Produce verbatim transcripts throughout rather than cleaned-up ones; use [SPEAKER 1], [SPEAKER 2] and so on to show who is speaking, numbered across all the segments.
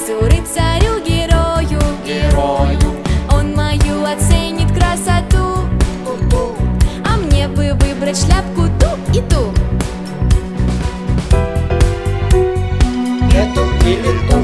[SPEAKER 1] принцу, рыцарю, герою,
[SPEAKER 2] герою.
[SPEAKER 1] Он мою оценит красоту.
[SPEAKER 2] Ту-ту.
[SPEAKER 1] А мне бы выбрать шляпку ту и ту.
[SPEAKER 2] Эту или ту,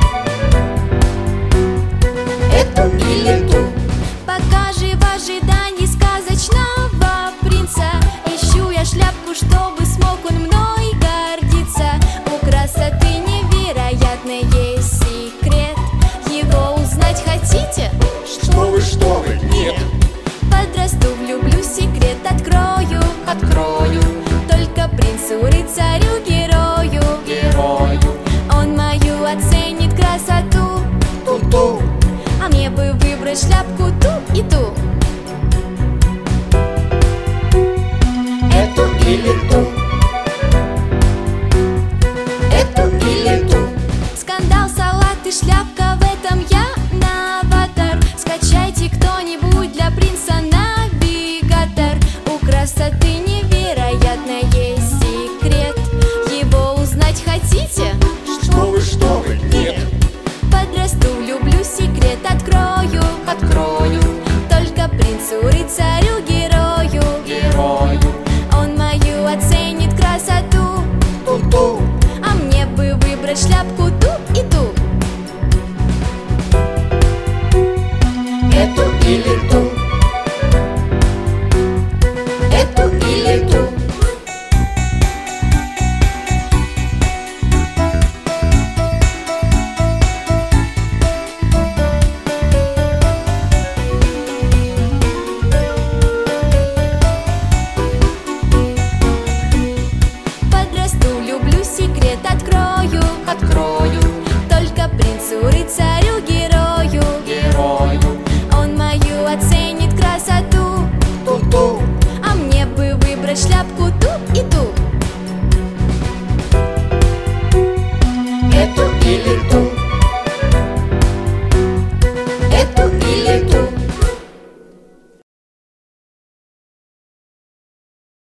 [SPEAKER 2] эту или ту.
[SPEAKER 1] Пока же в ожидании сказочного принца ищу я шляпку, чтобы смог он мной гордиться. У красоты невероятный есть секрет. Его узнать хотите?
[SPEAKER 2] Что вы, что вы, нет.
[SPEAKER 1] Подрасту, влюблюсь, секрет открою.
[SPEAKER 2] Открою
[SPEAKER 1] Только принцу, рыцарю, герою,
[SPEAKER 2] герою.
[SPEAKER 1] Он мою оценит красоту.
[SPEAKER 2] Ту-ту.
[SPEAKER 1] А мне бы выбрать шляпку ту и ту.
[SPEAKER 2] Эту или ту, эту или ту.
[SPEAKER 1] Скандал, салат и шляпка, в этом я новатор. Скачайте кто-нибудь для принца навигатор. У красоты невероятно есть секрет. Его узнать хотите?
[SPEAKER 2] Что вы, что вы, нет.
[SPEAKER 1] Подрасту, влюблюсь, секрет открою.
[SPEAKER 2] Открою
[SPEAKER 1] Только принцу, рыцарю, герою,
[SPEAKER 2] герою.
[SPEAKER 1] Он мою оценит красоту.
[SPEAKER 2] Ту-ту.
[SPEAKER 1] А мне бы выбрать шляпку ту и ту.
[SPEAKER 2] Эту или ту, эту или ту.
[SPEAKER 1] Подрасту, люблю, секрет открою.
[SPEAKER 2] Открою
[SPEAKER 1] Только принцу, рыцарю, герою,